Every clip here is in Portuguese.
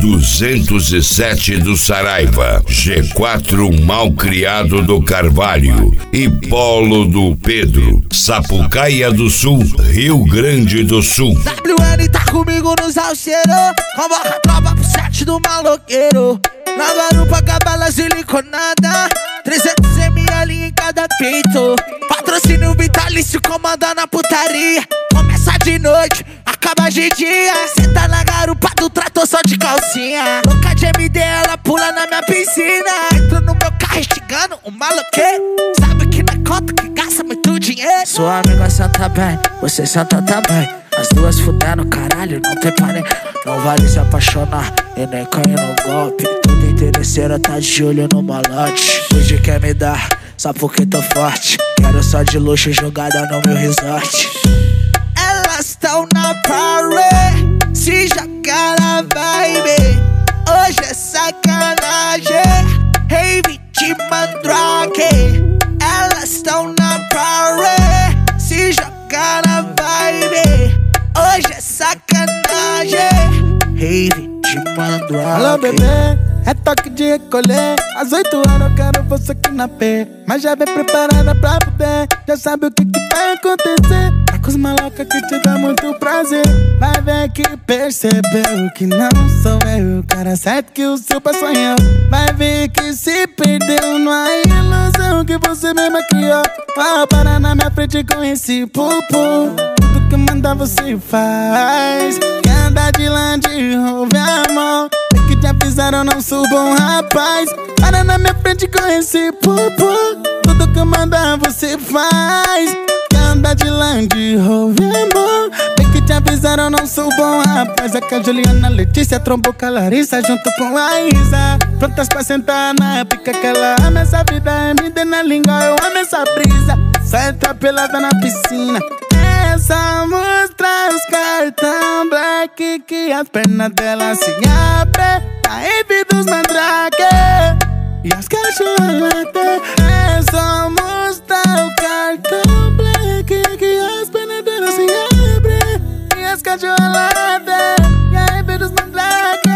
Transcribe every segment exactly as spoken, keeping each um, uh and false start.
duzentos e sete do Saraiva, G quatro Malcriado do Carvalho e Polo do Pedro, Sapucaia do Sul, Rio Grande do Sul. W N tá comigo nos alceiro, convoca a tropa pro set do maloqueiro. Na garupa, cabela siliconada, trezentos mililitros em cada peito. Patrocínio vitalício, comandando a putaria. Começa de noite, acaba de dia. Cê tá na garupa do trator só de calcinha. Louca de M D, ela pula na minha piscina. Entro no meu carro estigando um maloqueiro. Sabe que na conta que gasta muito dinheiro. Sua amiga senta bem, você senta também. As duas fudendo, caralho, não tem parem. Não vale se apaixonar e nem cair no golpe. Toda interesseira tá de olho no malote. Hoje quer me dar, só porque tô forte. Quero só de luxo jogada no meu resort. Elas tão na party, se jogar na vibe. Hoje é sacanagem, rave de mandrake. Elas tão na party, se jogar na vibe. Hoje é sacanagem, rave de mandrake. Alô bebê, é toque de recolher. Às oito horas eu quero você aqui na P. Mas já vem preparada pra fuder. Já sabe o que, que vai acontecer. Tá com os malocas que te dá muito prazer. Vai ver que percebeu que não sou eu o cara certo que o seu pai sonhou. Vai ver que se perdeu numa ilusão que você mesma criou. Vai parar na minha frente com esse pupu. Tudo que manda você faz. Quer andar de Land Rover, amor. É que te avisaram, não sou bom rapaz. Para na minha frente com esse pupu. Tudo que manda você faz. Quer andar de Land Rover, amor. É que te avisaram, não sou bom rapaz. É que a Juliana Letícia trombou com a Larissa junto com a Isa. Prontas pra sentar na pica que ela ama essa vida. M D na língua, eu amo essa brisa. Sai pelada na piscina. É só mostrar os cartão black que as pernas dela se abrem. A rave dos mandrake e as cachorradas. É só mostrar o cartão black que as pernas dela se abrem. E as cachorradas e a rave dos mandrake.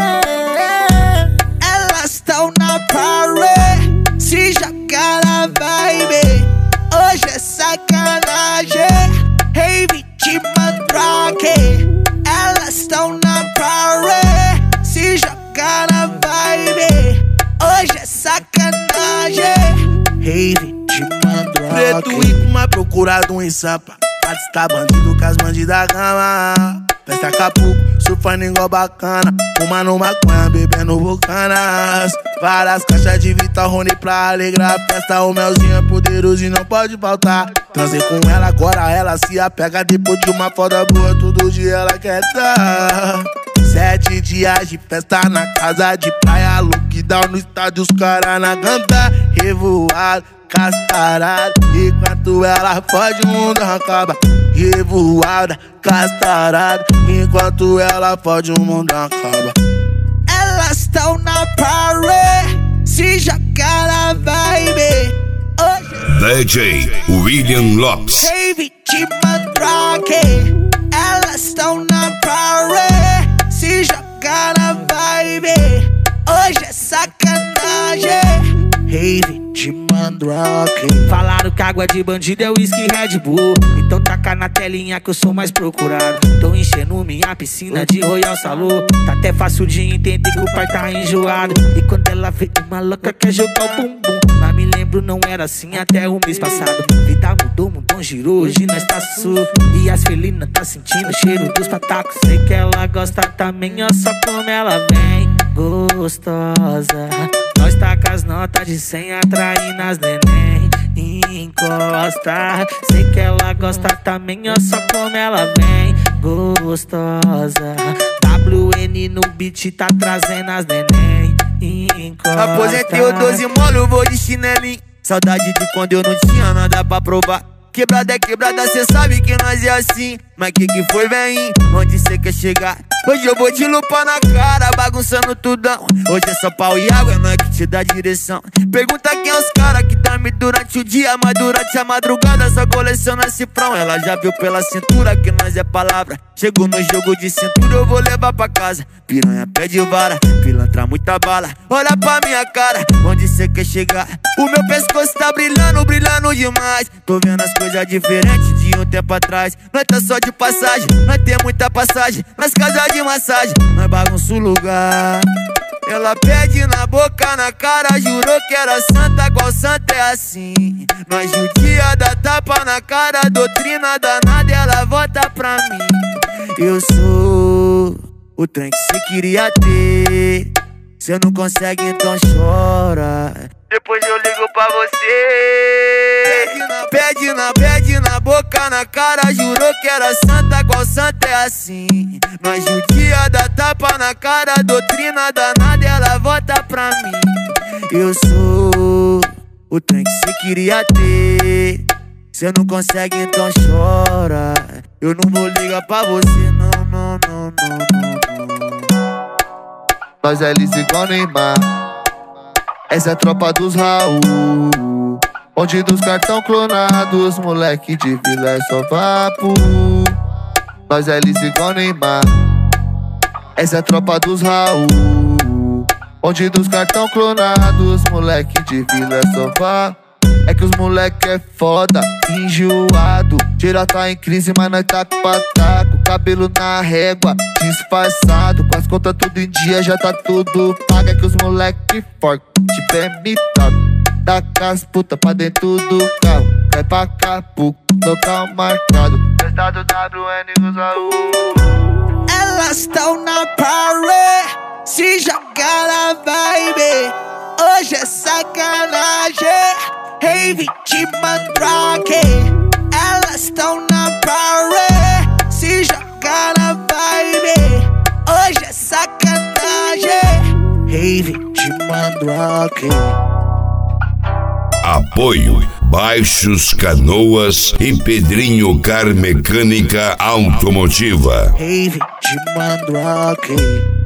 Elas tão na party, se jogar na vibe. Hoje é sacanagem, rave de mandrake. Elas tão na party, se jogar na vibe. Hoje é sacanagem, rave de mandrake. Preto e com mais procurado em Sampa. Tá bandido com as bandidas cama. Festa Acapulco, surfando igual bacana. Fumando maconha, bebendo vulcanas. Várias caixas de Vital Rony pra alegrar a festa. O melzinho é poderoso e não pode faltar. Transei com ela, agora ela se apega. Depois de uma foda boa, todo dia ela quer dar. Sete dias de festa na casa de praia. Lockdown no estádio, os caras na canta. Revoado, castarado. Enquanto ela foge, o mundo acaba. Revoada, castarado. Enquanto ela foge, o mundo acaba. Elas tão na party, se jogar na vibe. D J William Lopes. Rave de mandrake. Elas tão na party, se jogar na vibe. Hoje é sacanagem, rave de mandrake. Falaram que água de bandido é whisky Red Bull. Então taca na telinha que eu sou mais procurado. Tô enchendo minha piscina de Royal Salô. Tá até fácil de entender que o pai tá enjoado. E quando ela vê uma louca quer jogar o bumbum. Mas me lembro não era assim até o mês passado. Vida mudou, mudou, girou, hoje nós tá sul. E as felinas tá sentindo o cheiro dos patacos. Sei que ela gosta também, ó, só como ela vem gostosa. Nós tá com as notas de cem atraindo as neném. Encosta. Sei que ela gosta também, ó, só como ela vem gostosa. W N no beat tá trazendo as neném. Encosta. Aposentei o doze molo, vou de chinelinho. Saudade de quando eu não tinha nada pra provar. Quebrada é quebrada, cê sabe que nós é assim. Mas que que foi, vem? Onde cê quer chegar? Hoje eu vou te lupar na cara, bagunçando tudão. Hoje é só pau e água, é nós que te dá direção. Pergunta quem é os cara que dorme durante o dia, mas durante a madrugada só coleciona cifrão. Ela já viu pela cintura que nós é palavra. Chego no jogo de cintura, eu vou levar pra casa. Piranha pede vara, pilantra muita bala. Olha pra minha cara, onde cê quer chegar? O meu pescoço tá brilhando, brilhando demais. Tô vendo as coisas diferentes de um tempo atrás. Nós tá só de passagem, nós tem muita passagem. Nas casas de massagem, nós bagunça o lugar. Ela pede na boca, na cara, jurou que era santa, qual santa é assim? Nós judia da tapa na cara, doutrina danada, ela volta pra mim. Eu sou o trem que cê queria ter, cê não consegue então chora. Depois eu ligo pra você. Pede na, pede na, pede na boca, na cara, jurou que era santa, qual santa é assim? Nós judia da tapa na cara, doutrina danada, ela volta pra mim. Eu sou o trem que cê queria ter, cê não consegue então chora. Eu não vou ligar pra você, não, não, não, não, não. Nós é liso igual Neymar, essa é a tropa dos Raul. Onde dos cartão clonados, moleque de vila é só papo. Nós é liso igual Neymar, essa é a tropa dos Raul. Onde dos cartão clonados, moleque de vila é só papo. É que os moleque é foda, enjoado. Geral tá em crise, mas nós tá com pataco. Cabelo na régua, disfarçado. Com as contas tudo em dia, já tá tudo pago. É que os moleque forte, tiver mitado. Dá as puta pra dentro do carro. Vai pra Capuco, local marcado. Estado W N usa o. Elas tão na party, se jogar na vibe. Hoje é sacanagem, rave de mandrake. Elas tão na party, se jogar na vibe. Hoje é sacanagem, rave de mandrake. Apoio Baixos Canoas e Pedrinho Car Mecânica Automotiva. Rave de mandrake.